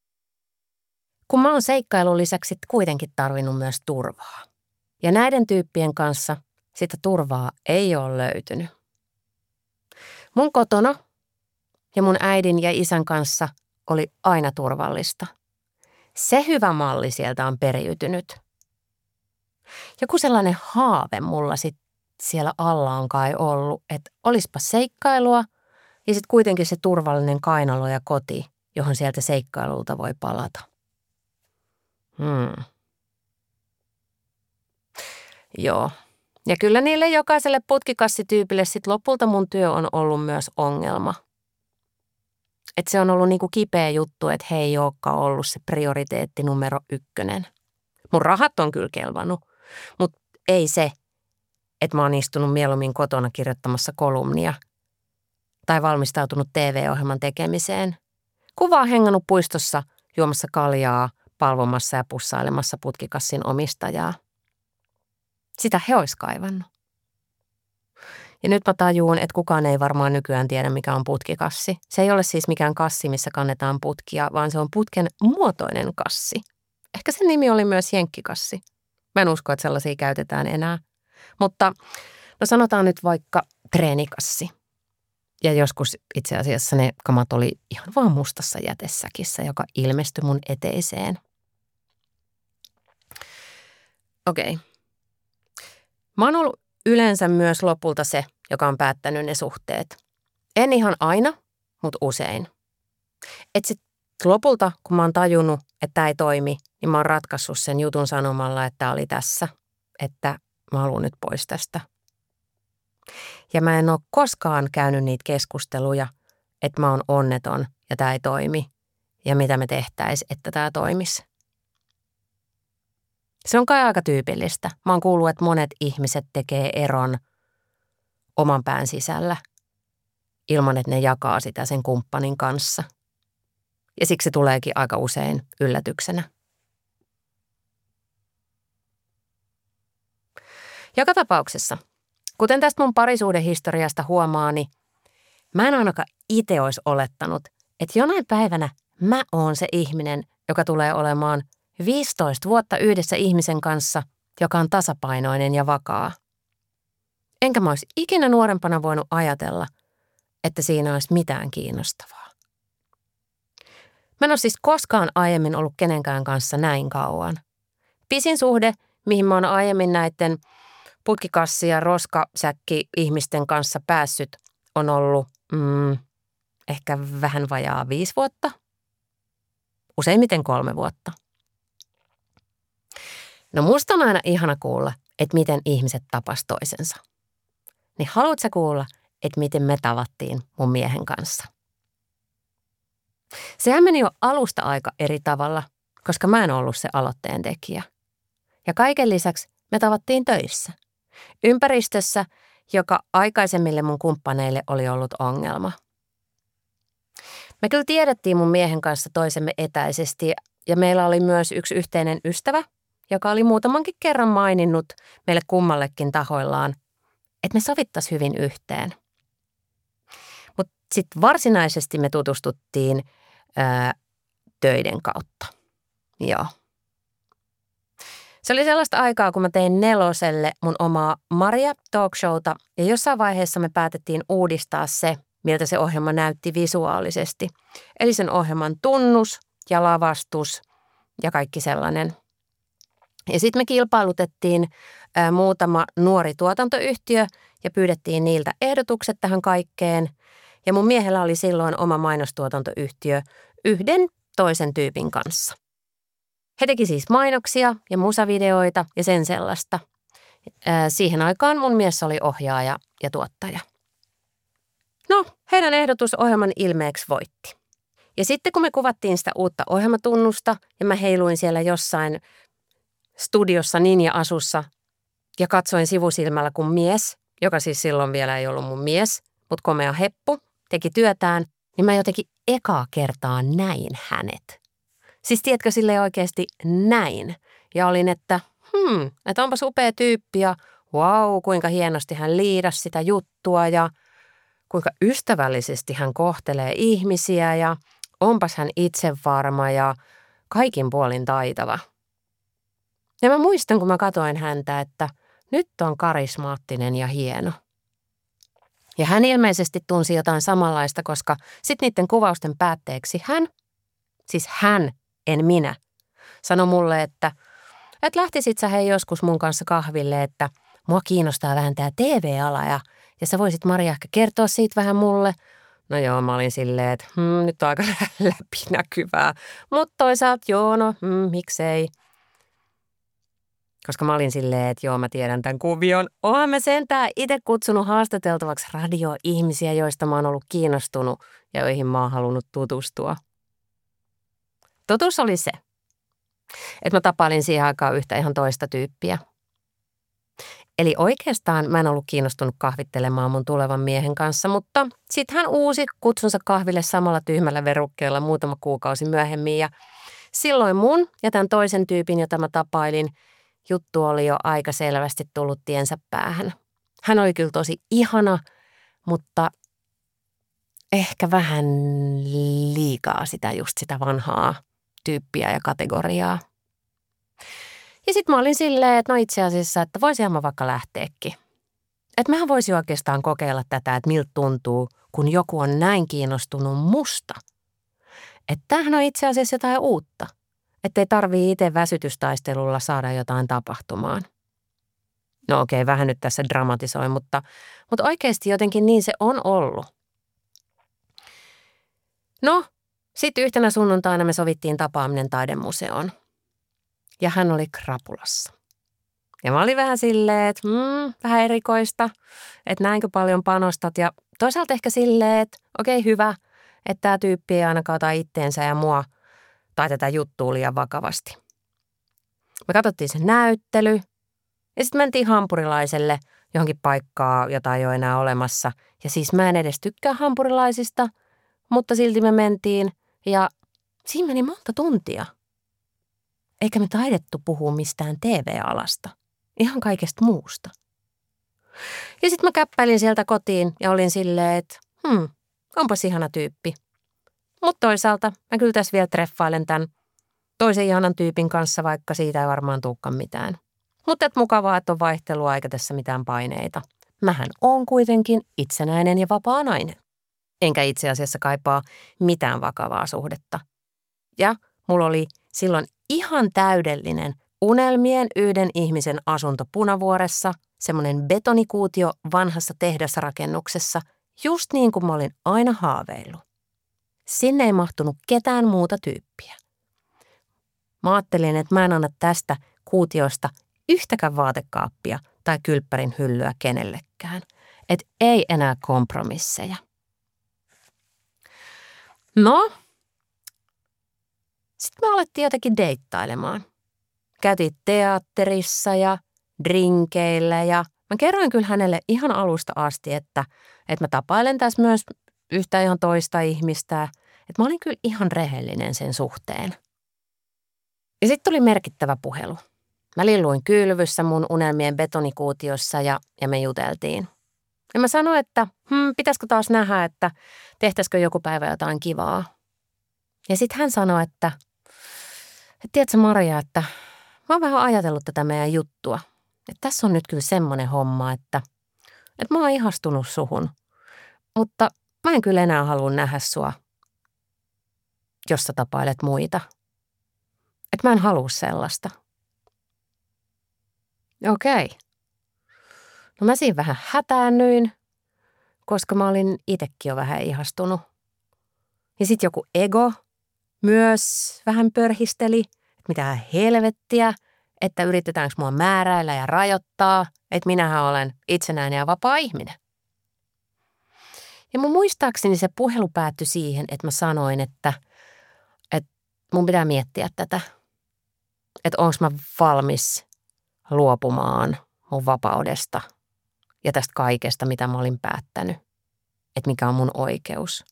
Kun mä oon seikkailun lisäksi kuitenkin tarvinnut myös turvaa. Ja näiden tyyppien kanssa sitä turvaa ei ole löytynyt. Mun kotona ja mun äidin ja isän kanssa oli aina turvallista. Se hyvä malli sieltä on periytynyt. Joku sellainen haave mulla sit siellä alla on kai ollut, että olispa seikkailua ja sitten kuitenkin se turvallinen kainalo ja koti, johon sieltä seikkailulta voi palata. Hmm. Joo. Ja kyllä niille jokaiselle putkikassityypille sit lopulta mun työ on ollut myös ongelma. Että se on ollut niinku kipeä juttu, että he ei olekaan ollut se prioriteetti numero ykkönen. Mun rahat on kyllä kelvannut, mutta ei se, että mä oon istunut mieluummin kotona kirjoittamassa kolumnia tai valmistautunut T V-ohjelman tekemiseen. Kuvaa hengannut puistossa juomassa kaljaa, palvomassa ja pussailemassa putkikassin omistajaa. Sitä he ois kaivannut. Ja nyt mä tajuun, että kukaan ei varmaan nykyään tiedä, mikä on putkikassi. Se ei ole siis mikään kassi, missä kannetaan putkia, vaan se on putken muotoinen kassi. Ehkä sen nimi oli myös jenkkikassi. Mä en usko, että sellaisia käytetään enää. Mutta no sanotaan nyt vaikka treenikassi. Ja joskus itse asiassa ne kamat oli ihan vaan mustassa jätesäkissä, joka ilmestyi mun eteiseen. Okei. Okay. Mä oon ollut yleensä myös lopulta se, joka on päättänyt ne suhteet. En ihan aina, mutta usein. Et sit lopulta, kun mä oon tajunnut, että tää ei toimi, niin mä oon ratkaissut sen jutun sanomalla, että tää oli tässä, että mä haluan nyt pois tästä. Ja mä en ole koskaan käynyt niitä keskusteluja, että mä oon onneton ja tää ei toimi ja mitä me tehtäis, että tää toimisi. Se on kai aika tyypillistä. Mä oon kuullut, että monet ihmiset tekee eron oman pään sisällä ilman, että ne jakaa sitä sen kumppanin kanssa. Ja siksi se tuleekin aika usein yllätyksenä. Joka tapauksessa, kuten tästä mun parisuhdehistoriasta huomaa, niin mä en ainakaan itse olisi olettanut, että jonain päivänä mä oon se ihminen, joka tulee olemaan viisitoista vuotta yhdessä ihmisen kanssa joka on tasapainoinen ja vakaa. Enkä mä olisi ikinä nuorempana voinut ajatella, että siinä olisi mitään kiinnostavaa. Mä en ole siis koskaan aiemmin ollut kenenkään kanssa näin kauan. Pisin suhde, mihin mä oon aiemmin näiden putkikassi- ja roskasäkki-ihmisten kanssa päässyt, on ollut mm, ehkä vähän vajaa viisi vuotta. Useimmiten kolme vuotta. No musta on aina ihana kuulla, että miten ihmiset tapas toisensa. Niin haluat sä kuulla, että miten me tavattiin mun miehen kanssa? Sehän meni jo alusta aika eri tavalla, koska mä en ollut se aloitteen tekijä. Ja kaiken lisäksi me tavattiin töissä. Ympäristössä, joka aikaisemmille mun kumppaneille oli ollut ongelma. Me kyllä tiedettiin mun miehen kanssa toisemme etäisesti ja meillä oli myös yksi yhteinen ystävä, joka oli muutamankin kerran maininnut meille kummallekin tahoillaan, että me sovittaisiin hyvin yhteen. Mutta sitten varsinaisesti me tutustuttiin ää, töiden kautta. Joo. Se oli sellaista aikaa, kun mä tein Neloselle mun omaa Maria talkshowta ja jossain vaiheessa me päätettiin uudistaa se, miltä se ohjelma näytti visuaalisesti. Eli sen ohjelman tunnus ja lavastus ja kaikki sellainen. Ja sitten me kilpailutettiin ää, muutama nuori tuotantoyhtiö ja pyydettiin niiltä ehdotukset tähän kaikkeen. Ja mun miehellä oli silloin oma mainostuotantoyhtiö yhden toisen tyypin kanssa. He teki siis mainoksia ja musavideoita ja sen sellaista. Ää, siihen aikaan mun mies oli ohjaaja ja tuottaja. No, heidän ehdotus ohjelman ilmeeksi voitti. Ja sitten kun me kuvattiin sitä uutta ohjelmatunnusta ja mä heiluin siellä jossain studiossa Ninja-asussa ja katsoin sivusilmällä, kun mies, joka siis silloin vielä ei ollut mun mies, mutta komea heppu, teki työtään, niin mä jotenkin ekaa kertaa näin hänet. Siis tiedätkö, silleen oikeasti näin. Ja olin, että hmm, että onpas upea tyyppi ja vau, kuinka hienosti hän liidasi sitä juttua ja kuinka ystävällisesti hän kohtelee ihmisiä ja onpas hän itsevarma ja kaikin puolin taitava. Ja mä muistan, kun mä katoin häntä, että nyt on karismaattinen ja hieno. Ja hän ilmeisesti tunsi jotain samanlaista, koska sitten niiden kuvausten päätteeksi hän, siis hän, en minä, sanoi mulle, että et lähtisit sä hei joskus mun kanssa kahville, että mua kiinnostaa vähän tää T V-ala ja, ja sä voisit Maria ehkä kertoa siitä vähän mulle. No joo, mä olin silleen, että hmm, nyt on aika läpinäkyvää, mutta toisaalta joo, no hmm, miksei. Koska mä olin silleen, että joo, mä tiedän tämän kuvion. Oonhan mä sentään itse kutsunut haastateltavaksi radio-ihmisiä, joista mä oon ollut kiinnostunut ja joihin mä oon halunnut tutustua. Totuus oli se, että mä tapailin siihen aikaan yhtä ihan toista tyyppiä. Eli oikeastaan mä en ollut kiinnostunut kahvittelemaan mun tulevan miehen kanssa, mutta sit hän uusi kutsunsa kahville samalla tyhmällä verukkeella muutama kuukausi myöhemmin. Ja silloin mun ja tämän toisen tyypin, jota mä tapailin, juttu oli jo aika selvästi tullut tiensä päähän. Hän oli kyllä tosi ihana, mutta ehkä vähän liikaa sitä just sitä vanhaa tyyppiä ja kategoriaa. Ja sitten mä olin silleen, että no itse asiassa, että voisinhan mä vaikka lähteekin. Että mähän voisin oikeastaan kokeilla tätä, että miltä tuntuu, kun joku on näin kiinnostunut musta. Että tämähän on itse asiassa jotain uutta. Että ei tarvii itse väsytystaistelulla saada jotain tapahtumaan. No okei, okay, vähän nyt tässä dramatisoin, mutta, mutta oikeasti jotenkin niin se on ollut. No, sitten yhtenä sunnuntaina me sovittiin tapaaminen taidemuseoon. Ja hän oli krapulassa. Ja mä olin vähän silleen, että mm, vähän erikoista, että näinkö paljon panostat. Ja toisaalta ehkä silleen, että okei okay, hyvä, että tämä tyyppi ei ainakaan ota itteensä ja mua tai tätä juttua liian vakavasti. Me katsottiin se näyttely ja sitten mentiin hampurilaiselle johonkin paikkaa, jota ei ole enää olemassa. Ja siis mä en edes tykkää hampurilaisista, mutta silti me mentiin ja siinä meni monta tuntia. Eikä me taidettu puhua mistään T V-alasta, ihan kaikesta muusta. Ja sitten mä käppäilin sieltä kotiin ja olin silleen, että hmm, onpas ihana tyyppi. Mutta toisaalta mä kyllä tässä vielä treffailen tämän toisen ihanan tyypin kanssa, vaikka siitä ei varmaan tulekaan mitään. Mutta et mukavaa, että on vaihtelua eikä tässä mitään paineita. Mähän on kuitenkin itsenäinen ja vapaa nainen. Enkä itse asiassa kaipaa mitään vakavaa suhdetta. Ja mulla oli silloin ihan täydellinen unelmien yhden ihmisen asunto Punavuoressa, semmoinen betonikuutio vanhassa tehdasrakennuksessa, just niin kuin mä olin aina haaveillut. Sinne ei mahtunut ketään muuta tyyppiä. Mä ajattelin, että mä en anna tästä kuutiosta yhtäkään vaatekaappia tai kylppärin hyllyä kenellekään. Että ei enää kompromisseja. No, sitten me alettiin jotenkin deittailemaan. Käytiin teatterissa ja drinkeillä ja mä kerroin kyllä hänelle ihan alusta asti, että, että mä tapailen tässä myös yhtä ihan toista ihmistä. Että mä olin kyllä ihan rehellinen sen suhteen. Ja sitten tuli merkittävä puhelu. Mä lilluin kylvyssä mun unelmien betonikuutiossa ja, ja me juteltiin. Ja mä sanoin, että hm, pitäisikö taas nähdä, että tehtäisikö joku päivä jotain kivaa. Ja sitten hän sanoi, että, että tiedätkö Maria, että mä oon vähän ajatellut tätä meidän juttua. Että tässä on nyt kyllä semmoinen homma, että, että mä oon ihastunut suhun. Mutta mä en kyllä enää halua nähdä sua, jos sä tapailet muita. Että mä en halua sellaista. Okei. No mä siinä vähän hätäännyin, koska mä olin itsekin jo vähän ihastunut. Ja sit joku ego myös vähän pörhisteli, että mitä helvettiä, että yritetäänkö mua määräillä ja rajoittaa, että minähän olen itsenäinen ja vapaa ihminen. Ja mun muistaakseni se puhelu päättyi siihen, että mä sanoin, että, että mun pitää miettiä tätä. Että onko mä valmis luopumaan mun vapaudesta ja tästä kaikesta, mitä mä olin päättänyt. Että mikä on mun oikeus.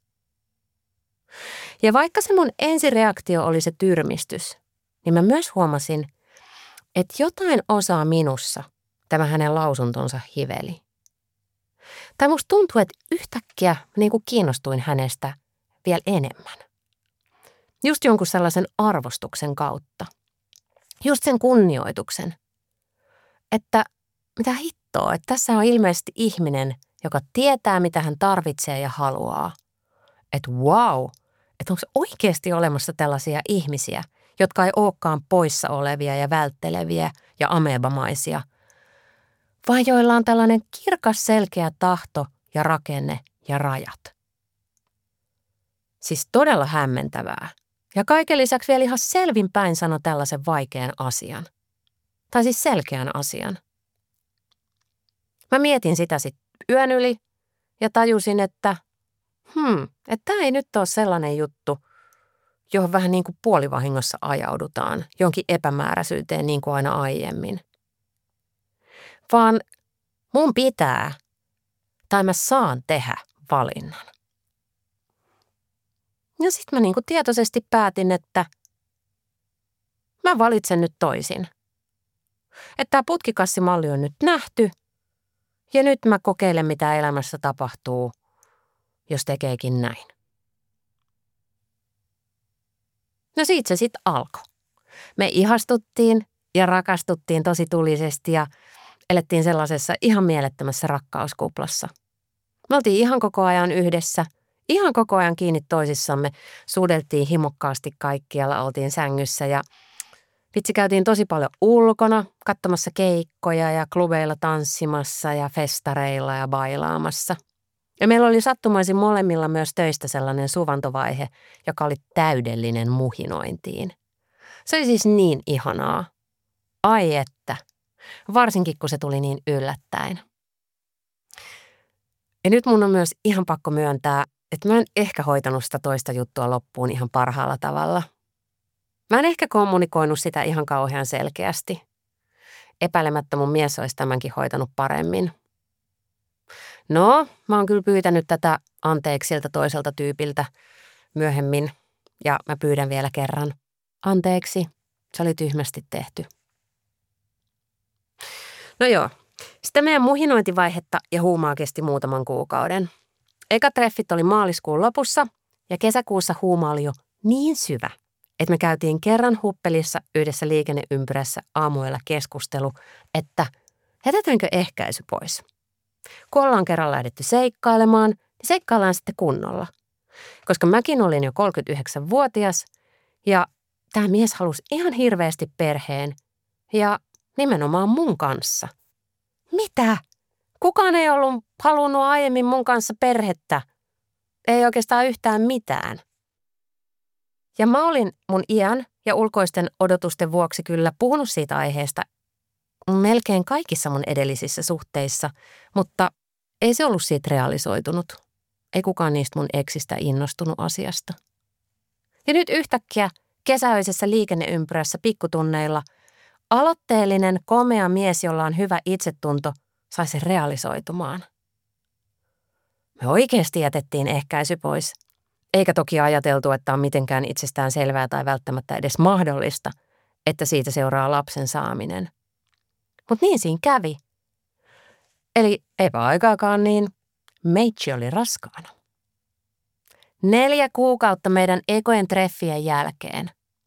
Ja vaikka se mun ensireaktio oli se tyrmistys, niin mä myös huomasin, että jotain osaa minussa tämä hänen lausuntonsa hiveli. Tai musta tuntuu, että yhtäkkiä niin kuin kiinnostuin hänestä vielä enemmän. Just jonkun sellaisen arvostuksen kautta. Just sen kunnioituksen. Että mitä hittoa, että tässä on ilmeisesti ihminen, joka tietää, mitä hän tarvitsee ja haluaa. Että wow, että onko oikeasti olemassa tällaisia ihmisiä, jotka ei olekaan poissa olevia ja vältteleviä ja amebamaisia, vaan joilla on tällainen kirkas selkeä tahto ja rakenne ja rajat. Siis todella hämmentävää. Ja kaiken lisäksi vielä ihan selvinpäin sano tällaisen vaikean asian. Tai siis selkeän asian. Mä mietin sitä sitten yön yli ja tajusin, että hmm, että tämä ei nyt ole sellainen juttu, johon vähän niin kuin puolivahingossa ajaudutaan, jonkin epämääräisyyteen niin kuin aina aiemmin. Vaan mun pitää, tai mä saan tehdä valinnan. Ja sitten mä niin kuin tietoisesti päätin, että mä valitsen nyt toisin. Että tämä putkikassimalli on nyt nähty, ja nyt mä kokeilen, mitä elämässä tapahtuu, jos tekeekin näin. No siitä se sitten alkoi. Me ihastuttiin ja rakastuttiin tosi tulisesti ja elettiin sellaisessa ihan mielettömässä rakkauskuplassa. Me oltiin ihan koko ajan yhdessä, ihan koko ajan kiinni toisissamme, suudeltiin himokkaasti kaikkialla, oltiin sängyssä ja vitsi käytiin tosi paljon ulkona, katsomassa keikkoja ja klubeilla tanssimassa ja festareilla ja bailaamassa. Ja meillä oli sattumaisin molemmilla myös töistä sellainen suvantovaihe, joka oli täydellinen muhinointiin. Se oli siis niin ihanaa. Ai että. Varsinkin kun se tuli niin yllättäen. Ja nyt mun on myös ihan pakko myöntää, että mä en ehkä hoitanut sitä toista juttua loppuun ihan parhaalla tavalla. Mä en ehkä kommunikoinut sitä ihan kauhean selkeästi. Epäilemättä mun mies olisi tämänkin hoitanut paremmin. No, mä oon kyllä pyytänyt tätä anteeksi siltä toiselta tyypiltä myöhemmin ja mä pyydän vielä kerran. Anteeksi, se oli tyhmästi tehty. No joo, sitten meidän muhinointivaihetta ja huumaa kesti muutaman kuukauden. Eka treffit oli maaliskuun lopussa ja kesäkuussa huuma oli jo niin syvä, että me käytiin kerran huppelissa yhdessä liikenneympyrässä aamuilla keskustelu, että jätetäänkö ehkäisy pois. Kun ollaan kerran lähdetty seikkailemaan, niin seikkaillaan sitten kunnolla. Koska mäkin olin jo kolmekymmentäyhdeksänvuotias ja tämä mies halusi ihan hirveästi perheen ja nimenomaan mun kanssa. Mitä? Kukaan ei ollut halunnut aiemmin mun kanssa perhettä. Ei oikeastaan yhtään mitään. Ja mä olin mun iän ja ulkoisten odotusten vuoksi kyllä puhunut siitä aiheesta melkein kaikissa mun edellisissä suhteissa, mutta ei se ollut siitä realisoitunut. Ei kukaan niistä mun eksistä innostunut asiasta. Ja nyt yhtäkkiä kesäöisessä liikenneympyrässä pikkutunneilla aloitteellinen, komea mies, jolla on hyvä itsetunto, sai sen realisoitumaan. Me oikeasti jätettiin ehkäisy pois. Eikä toki ajateltu, että on mitenkään itsestään selvää tai välttämättä edes mahdollista, että siitä seuraa lapsen saaminen. Mutta niin siinä kävi. Eli eipä aikaakaan niin, meitsi oli raskaana. Neljä kuukautta meidän ekojen treffien jälkeen.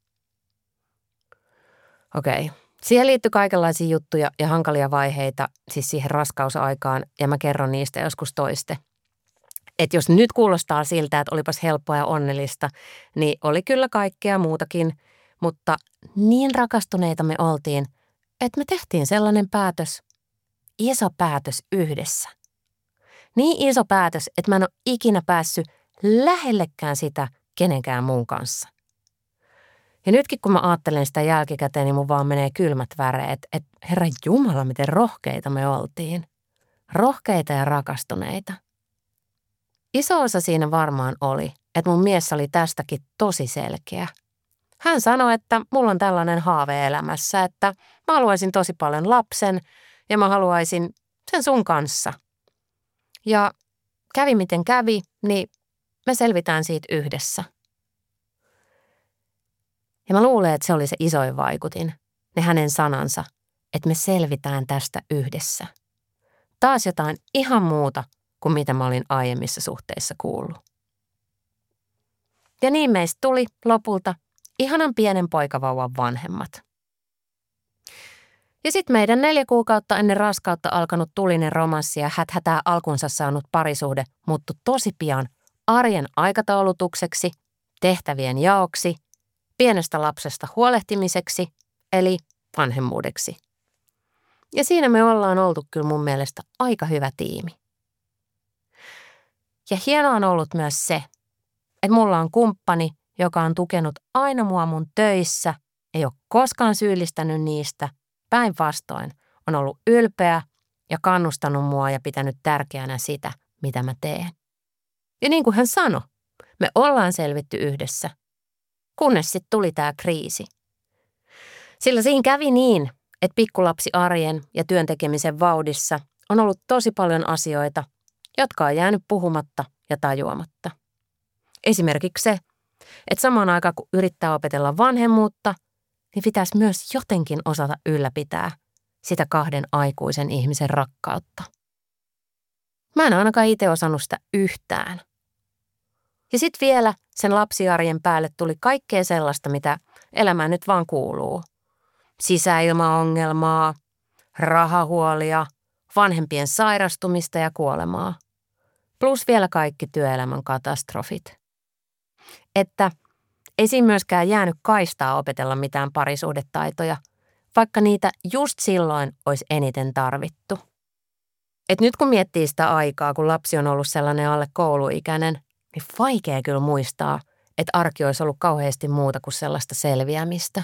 Okei, siihen liittyi kaikenlaisia juttuja ja hankalia vaiheita, siis siihen raskausaikaan, ja mä kerron niistä joskus toiste. Että jos nyt kuulostaa siltä, että olipas helppoa ja onnellista, niin oli kyllä kaikkea muutakin, mutta niin rakastuneita me oltiin, että me tehtiin sellainen päätös, iso päätös yhdessä. Niin iso päätös, että mä en ole ikinä päässyt lähellekään sitä kenenkään muun kanssa. Ja nytkin kun mä ajattelen sitä jälkikäteen, niin mun vaan menee kylmät väreet, että herra jumala, miten rohkeita me oltiin. Rohkeita ja rakastuneita. Iso osa siinä varmaan oli, että mun mies oli tästäkin tosi selkeä. Hän sanoi, että mulla on tällainen haave elämässä, että mä haluaisin tosi paljon lapsen ja mä haluaisin sen sun kanssa. Ja kävi miten kävi, niin me selvitään siitä yhdessä. Ja mä luulen, että se oli se isoin vaikutin, ne hänen sanansa, että me selvitään tästä yhdessä. Taas jotain ihan muuta kuin mitä mä olin aiemmissa suhteissa kuullut. Ja niin meistä tuli lopulta ihanan pienen poikavauvan vanhemmat. Ja sitten meidän neljä kuukautta ennen raskautta alkanut tulinen romanssi ja häthätää alkunsa saanut parisuhde muuttui tosi pian arjen aikataulutukseksi, tehtävien jaoksi, pienestä lapsesta huolehtimiseksi, eli vanhemmuudeksi. Ja siinä me ollaan oltu kyllä mun mielestä aika hyvä tiimi. Ja hienoa on ollut myös se, että mulla on kumppani, joka on tukenut aina mua mun töissä, ei ole koskaan syyllistänyt niistä, päinvastoin on ollut ylpeä ja kannustanut mua ja pitänyt tärkeänä sitä, mitä mä teen. Ja niin kuin hän sanoi, me ollaan selvitty yhdessä, kunnes sitten tuli tämä kriisi. Sillä siinä kävi niin, että pikkulapsi arjen ja työn tekemisen vauhdissa on ollut tosi paljon asioita, jotka on jäänyt puhumatta ja tajuamatta. Esimerkiksi se, että samaan aikaan kun yrittää opetella vanhemmuutta, niin pitäisi myös jotenkin osata ylläpitää sitä kahden aikuisen ihmisen rakkautta. Mä en ainakaan itse osannut sitä yhtään. Ja sitten vielä sen lapsiarjen päälle tuli kaikkea sellaista, mitä elämään nyt vaan kuuluu. Sisäilmaongelmaa, rahahuolia, vanhempien sairastumista ja kuolemaa. Plus vielä kaikki työelämän katastrofit. Että ei siinä myöskään jäänyt kaistaa opetella mitään parisuhdetaitoja, vaikka niitä just silloin olisi eniten tarvittu. Et nyt kun miettii sitä aikaa, kun lapsi on ollut sellainen alle kouluikäinen, niin vaikea kyllä muistaa, että arki olisi ollut kauheasti muuta kuin sellaista selviämistä.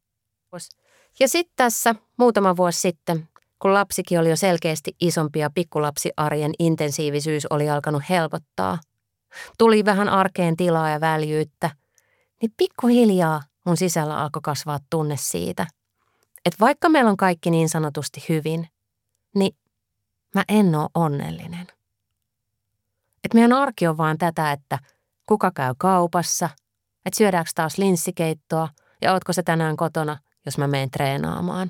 Ja sitten tässä muutama vuosi sitten, kun lapsikin oli jo selkeästi isompi ja pikkulapsiarjen intensiivisyys oli alkanut helpottaa, tuli vähän arkeen tilaa ja väljyyttä, niin pikkuhiljaa mun sisällä alkoi kasvaa tunne siitä, että vaikka meillä on kaikki niin sanotusti hyvin, niin mä en ole onnellinen. Että meidän arki on vaan tätä, että kuka käy kaupassa, että syödäänkö taas linssikeittoa ja ootko se tänään kotona, jos mä menen treenaamaan.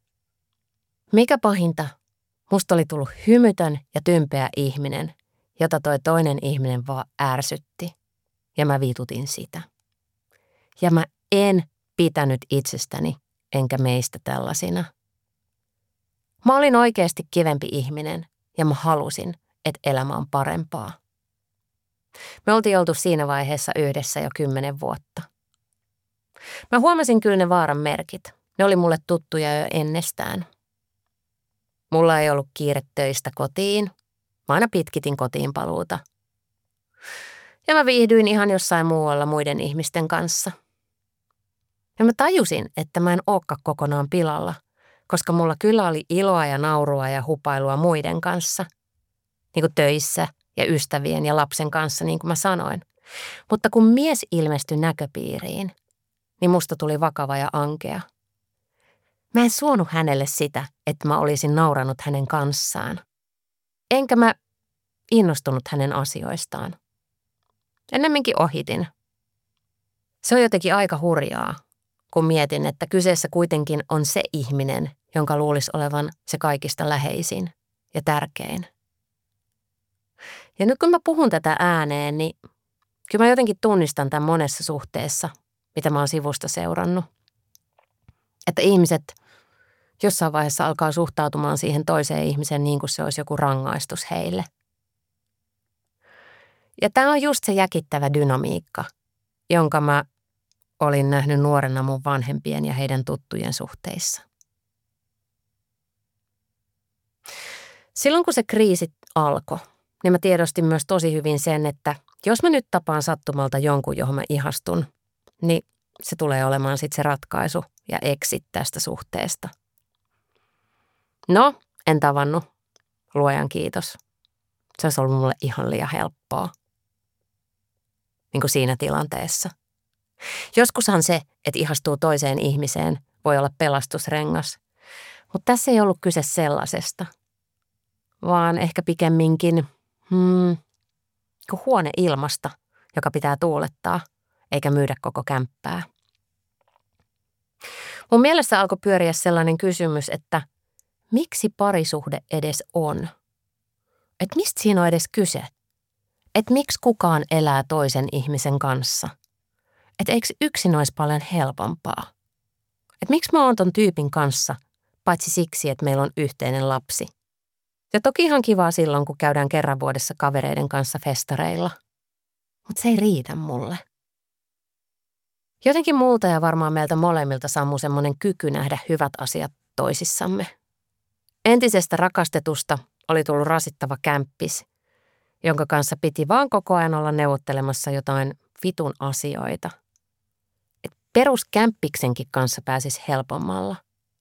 Mikä pahinta, musta oli tullut hymytön ja tympeä ihminen, jota toi toinen ihminen vaan ärsytti ja mä vitutin sitä. Ja mä en pitänyt itsestäni enkä meistä tällaisina. Mä olin oikeasti kivempi ihminen ja mä halusin, että elämä on parempaa. Me oltiin oltu siinä vaiheessa yhdessä jo kymmenen vuotta. Mä huomasin kyllä ne vaaran merkit. Ne oli mulle tuttuja jo ennestään. Mulla ei ollut kiire töistä kotiin. Mä aina pitkitin kotiin paluuta. Ja mä viihdyin ihan jossain muualla muiden ihmisten kanssa. Ja mä tajusin, että mä en olekaan kokonaan pilalla, koska mulla kyllä oli iloa ja naurua ja hupailua muiden kanssa. Niin kuin töissä ja ystävien ja lapsen kanssa, niin kuin mä sanoin. Mutta kun mies ilmestyi näköpiiriin, niin musta tuli vakava ja ankea. Mä en suonut hänelle sitä, että mä olisin nauranut hänen kanssaan. Enkä mä innostunut hänen asioistaan. Ennemminkin ohitin. Se on jotenkin aika hurjaa, kun mietin, että kyseessä kuitenkin on se ihminen, jonka luulisi olevan se kaikista läheisin ja tärkein. Ja nyt kun mä puhun tätä ääneen, niin kyllä mä jotenkin tunnistan tämän monessa suhteessa, mitä mä oon sivusta seurannut. Että ihmiset jossain vaiheessa alkaa suhtautumaan siihen toiseen ihmiseen niin kuin se olisi joku rangaistus heille. Ja tämä on just se jäkittävä dynamiikka, jonka mä olin nähnyt nuorena mun vanhempien ja heidän tuttujen suhteissa. Silloin kun se kriisi alkoi, niin mä tiedostin myös tosi hyvin sen, että jos mä nyt tapaan sattumalta jonkun, johon mä ihastun, niin se tulee olemaan sitten se ratkaisu ja exit tästä suhteesta. No, en tavannut. Luojan kiitos. Se olisi ollut mulle ihan liian helppoa. Niin kuin siinä tilanteessa. Joskushan se, että ihastuu toiseen ihmiseen, voi olla pelastusrengas. Mutta tässä ei ollut kyse sellaisesta. Vaan ehkä pikemminkin hmm, huone ilmasta, joka pitää tuulettaa, eikä myydä koko kämppää. Mun mielessä alkoi pyöriä sellainen kysymys, että miksi parisuhde edes on? Että mistä siinä on edes kyse? Että miksi kukaan elää toisen ihmisen kanssa? Että eikö yksin olisi paljon helpompaa? Että miksi mä oon ton tyypin kanssa, paitsi siksi, että meillä on yhteinen lapsi? Ja toki ihan kivaa silloin, kun käydään kerran vuodessa kavereiden kanssa festareilla. Mutta se ei riitä mulle. Jotenkin multa ja varmaan meiltä molemmilta sammuu semmoinen kyky nähdä hyvät asiat toisissamme. Entisestä rakastetusta oli tullut rasittava kämppis, jonka kanssa piti vaan koko ajan olla neuvottelemassa jotain vitun asioita. Et peruskämppiksenkin kanssa pääsisi helpommalla.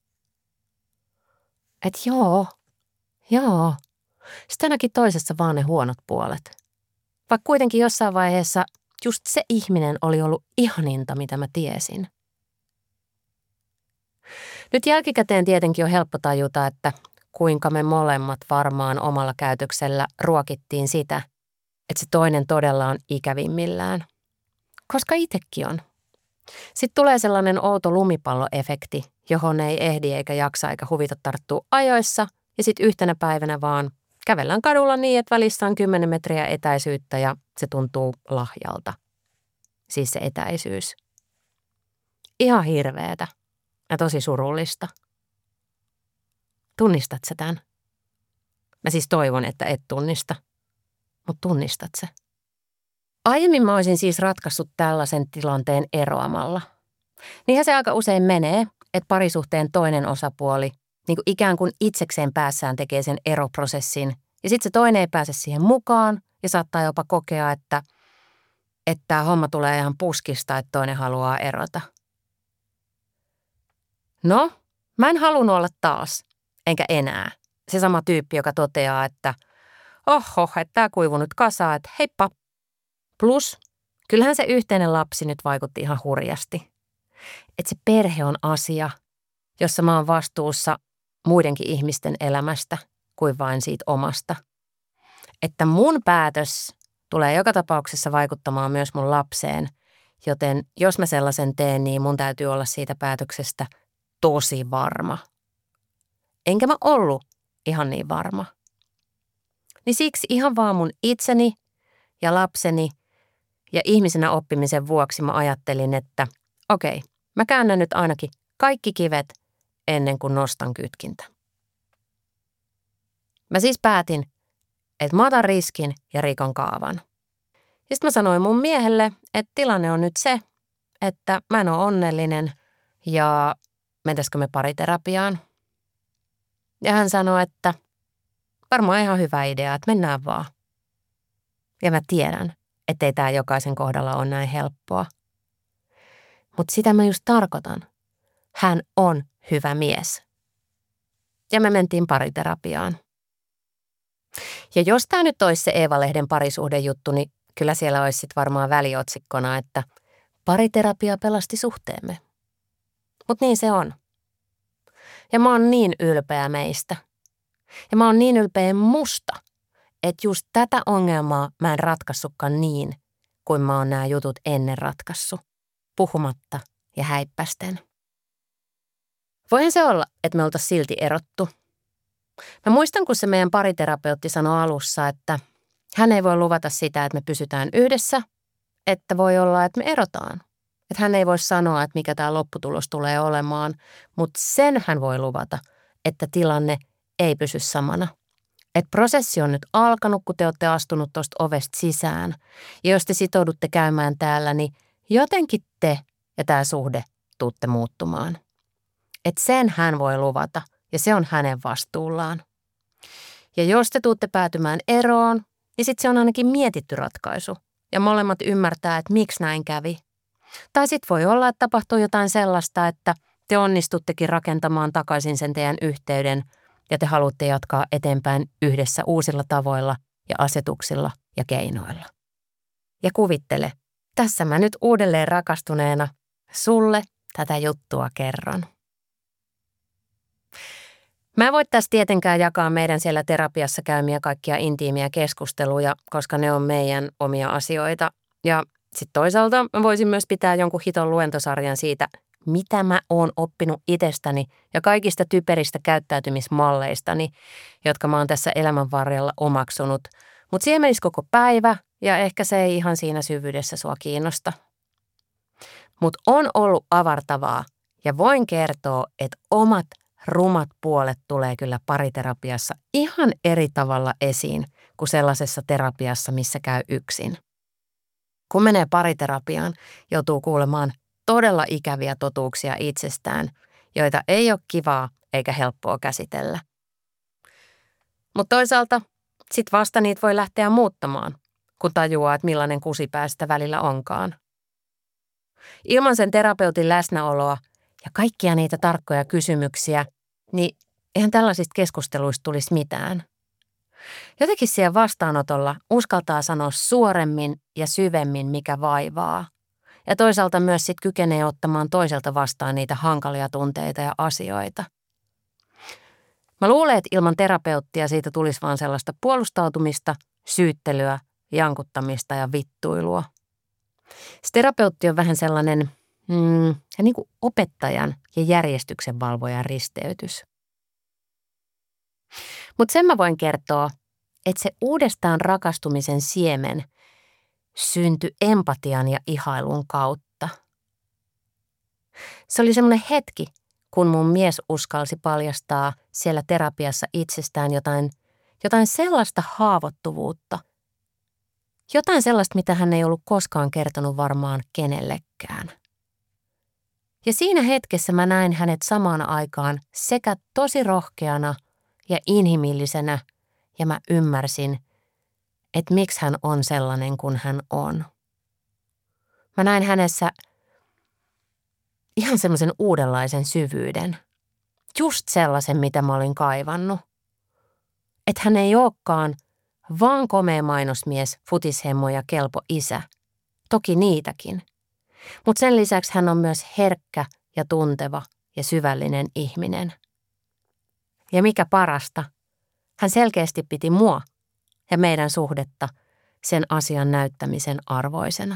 Et joo, joo, sitten ainakin toisessa vaan ne huonot puolet. Vaikka kuitenkin jossain vaiheessa just se ihminen oli ollut ihaninta, mitä mä tiesin. Nyt jälkikäteen tietenkin on helppo tajuta, että kuinka me molemmat varmaan omalla käytöksellä ruokittiin sitä, että se toinen todella on ikävimmillään. Koska itsekin on. Sitten tulee sellainen outo lumipalloefekti, johon ei ehdi eikä jaksa eikä huvita tarttua ajoissa, ja sitten yhtenä päivänä vaan kävellään kadulla niin, että välissä on kymmenen metriä etäisyyttä ja se tuntuu lahjalta. Siis se etäisyys. Ihan hirveetä ja tosi surullista. Tunnistat sä tämän? Mä siis toivon, että et tunnista, mutta tunnistat sä. Aiemmin mä olisin siis ratkaissut tällaisen tilanteen eroamalla. Niinhän se aika usein menee, että parisuhteen toinen osapuoli niin kuin ikään kuin itsekseen päässään tekee sen eroprosessin ja sitten se toinen ei pääse siihen mukaan ja saattaa jopa kokea, että että tämä homma tulee ihan puskista, että toinen haluaa erota. No, mä en halunnut olla taas, enkä enää. Se sama tyyppi, joka toteaa, että oho, että tämä kuivui nyt kasaan, että heippa. Plus, kyllähän se yhteinen lapsi nyt vaikutti ihan hurjasti. Että se perhe on asia, jossa mä oon vastuussa muidenkin ihmisten elämästä kuin vain siitä omasta. Että mun päätös tulee joka tapauksessa vaikuttamaan myös mun lapseen, joten jos mä sellaisen teen, niin mun täytyy olla siitä päätöksestä tosi varma. Enkä mä ollut ihan niin varma. Niin siksi ihan vaan mun itseni ja lapseni ja ihmisenä oppimisen vuoksi mä ajattelin, että okei, mä käännän nyt ainakin kaikki kivet ennen kuin nostan kytkintä. Mä siis päätin, että mä otan riskin ja rikon kaavan. Sitten mä sanoin mun miehelle, että tilanne on nyt se, että mä en ole onnellinen ja mentäisikö me pariterapiaan. Ja hän sanoi, että varmaan ihan hyvä idea, että mennään vaan. Ja mä tiedän, ettei tää jokaisen kohdalla ole näin helppoa. Mutta sitä mä just tarkoitan. Hän on hyvä mies. Ja me mentiin pariterapiaan. Ja jos tää nyt olisi se Eeva-lehden parisuhdejuttu, niin kyllä siellä olisi sit varmaan väliotsikkona, että pariterapia pelasti suhteemme. Mutta niin se on. Ja mä oon niin ylpeä meistä. Ja mä oon niin ylpeä musta, että just tätä ongelmaa mä en ratkaissutkaan niin, kuin mä oon nämä jutut ennen ratkaissut, puhumatta ja häippästen. Voihan se olla, että me oltaisiin silti erottu. Mä muistan, kun se meidän pariterapeutti sanoi alussa, että hän ei voi luvata sitä, että me pysytään yhdessä, että voi olla, että me erotaan. Että hän ei voi sanoa, että mikä tämä lopputulos tulee olemaan, mutta sen hän voi luvata, että tilanne ei pysy samana. Että prosessi on nyt alkanut, kun te olette astunut tuosta ovesta sisään. Ja jos te sitoudutte käymään täällä, niin jotenkin te ja tämä suhde tuutte muuttumaan. Että sen hän voi luvata ja se on hänen vastuullaan. Ja jos te tuutte päätymään eroon, niin sitten se on ainakin mietitty ratkaisu. Ja molemmat ymmärtää, että miksi näin kävi. Tai sitten voi olla, että tapahtuu jotain sellaista, että te onnistuttekin rakentamaan takaisin sen teidän yhteyden ja te haluatte jatkaa eteenpäin yhdessä uusilla tavoilla ja asetuksilla ja keinoilla. Ja kuvittele, tässä mä nyt uudelleen rakastuneena sulle tätä juttua kerron. Mä en voi tässä tietenkään jakaa meidän siellä terapiassa käymiä kaikkia intiimiä keskusteluja, koska ne on meidän omia asioita. Ja sitten toisaalta mä voisin myös pitää jonkun hiton luentosarjan siitä, mitä mä oon oppinut itsestäni ja kaikista typeristä käyttäytymismalleistani, jotka mä oon tässä elämän varrella omaksunut. Mutta siihen menisi koko päivä ja ehkä se ei ihan siinä syvyydessä sua kiinnosta. Mutta on ollut avartavaa ja voin kertoa, että omat rumat puolet tulee kyllä pariterapiassa ihan eri tavalla esiin kuin sellaisessa terapiassa, missä käy yksin. Kun menee pariterapiaan, joutuu kuulemaan todella ikäviä totuuksia itsestään, joita ei ole kivaa eikä helppoa käsitellä. Mutta toisaalta sit vasta niitä voi lähteä muuttamaan, kun tajuaa, että millainen kusipää sitä välillä onkaan. Ilman sen terapeutin läsnäoloa ja kaikkia niitä tarkkoja kysymyksiä, niin eihän tällaisista keskusteluista tulisi mitään. Jotenkin siellä vastaanotolla uskaltaa sanoa suoremmin ja syvemmin, mikä vaivaa. Ja toisaalta myös sit kykenee ottamaan toiselta vastaan niitä hankalia tunteita ja asioita. Mä luulen, että ilman terapeuttia siitä tulisi vaan sellaista puolustautumista, syyttelyä, jankuttamista ja vittuilua. Se terapeutti on vähän sellainen mm, ja niin kuin opettajan ja järjestyksenvalvojan risteytys. Mutta sen mä voin kertoa, että se uudestaan rakastumisen siemen syntyi empatian ja ihailun kautta. Se oli semmoinen hetki, kun mun mies uskalsi paljastaa siellä terapiassa itsestään jotain, jotain sellaista haavoittuvuutta, jotain sellaista, mitä hän ei ollut koskaan kertonut varmaan kenellekään. Ja siinä hetkessä mä näin hänet samaan aikaan sekä tosi rohkeana ja inhimillisenä, ja mä ymmärsin, että miksi hän on sellainen kuin hän on. Mä näin hänessä ihan semmoisen uudenlaisen syvyyden. Just sellaisen, mitä mä olin kaivannut. Että hän ei olekaan vaan komea mainosmies, futishemmo ja kelpo isä. Toki niitäkin. Mutta sen lisäksi hän on myös herkkä ja tunteva ja syvällinen ihminen. Ja mikä parasta, hän selkeästi piti mua ja meidän suhdetta sen asian näyttämisen arvoisena.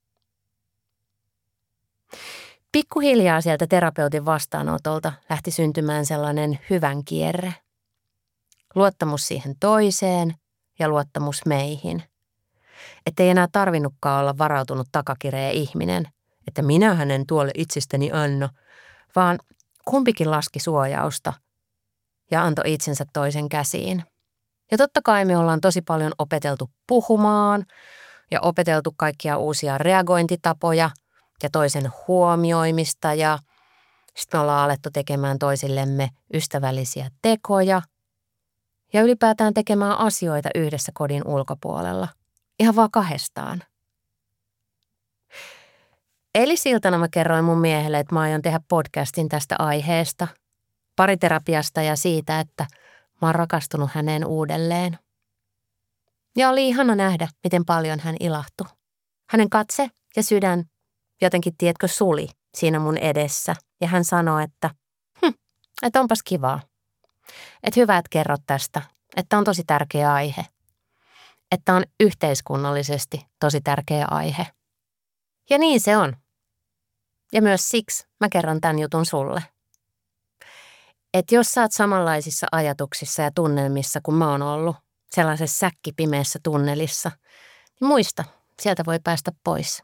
Pikkuhiljaa sieltä terapeutin vastaanotolta lähti syntymään sellainen hyvän kierre. Luottamus siihen toiseen ja luottamus meihin. Että ei enää tarvinnutkaan olla varautunut takakireen ihminen, että minähän en tuolle itsestäni anna, vaan kumpikin laski suojausta ja antoi itsensä toisen käsiin. Ja totta kai me ollaan tosi paljon opeteltu puhumaan ja opeteltu kaikkia uusia reagointitapoja ja toisen huomioimista ja sitten me ollaan alettu tekemään toisillemme ystävällisiä tekoja ja ylipäätään tekemään asioita yhdessä kodin ulkopuolella. Ihan vaan kahdestaan. Eilisiltana mä kerroin mun miehelle, että mä aion tehdä podcastin tästä aiheesta, pariterapiasta ja siitä, että mä oon rakastunut häneen uudelleen. Ja oli ihana nähdä, miten paljon hän ilahtui. Hänen katse ja sydän jotenkin, tiedätkö, suli siinä mun edessä. Ja hän sanoi, että hm, että onpas kivaa. Että hyvä, että kerrot tästä. Että on tosi tärkeä aihe. Että on yhteiskunnallisesti tosi tärkeä aihe. Ja niin se on. Ja myös siksi mä kerron tämän jutun sulle. Että jos sä oot samanlaisissa ajatuksissa ja tunnelmissa kuin mä oon ollut, sellaisessa säkkipimeässä tunnelissa, niin muista, sieltä voi päästä pois.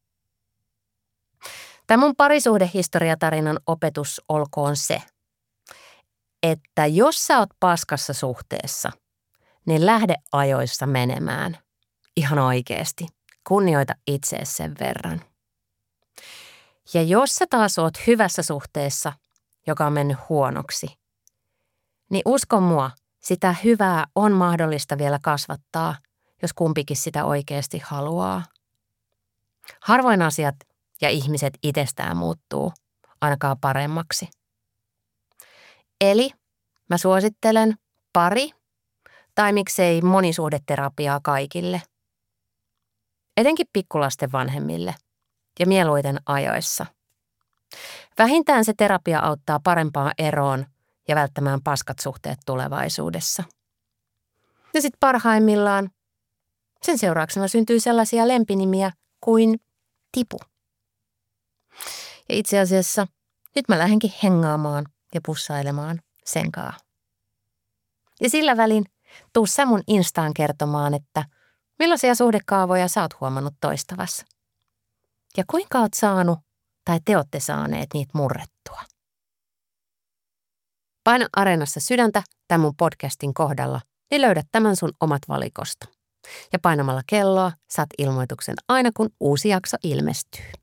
Tämä mun parisuhdehistoriatarinan opetus olkoon se, että jos sä oot paskassa suhteessa, niin lähde ajoissa menemään. Ihan oikeasti. Kunnioita itseesi sen verran. Ja jos sä taas oot hyvässä suhteessa, joka on mennyt huonoksi, niin usko mua, sitä hyvää on mahdollista vielä kasvattaa, jos kumpikin sitä oikeasti haluaa. Harvoin asiat ja ihmiset itsestään muuttuu, ainakaan paremmaksi. Eli mä suosittelen pari tai miksei monisuhdeterapiaa kaikille. Etenkin pikkulasten vanhemmille ja mieluiten ajoissa. Vähintään se terapia auttaa parempaan eroon ja välttämään paskat suhteet tulevaisuudessa. Ja sitten parhaimmillaan sen seurauksena syntyy sellaisia lempinimiä kuin Tipu. Ja itse asiassa nyt mä lähdenkin hengaamaan ja pussailemaan sen kaa. Ja sillä välin tuu sä mun Instaan kertomaan, että millaisia suhdekaavoja sä oot huomannut toistavassa. Ja kuinka oot saanut tai te ootte saaneet niitä murrettua. Paina Areenassa sydäntä tämän mun podcastin kohdalla, niin löydät tämän sun omat valikosta. Ja painamalla kelloa saat ilmoituksen aina kun uusi jakso ilmestyy.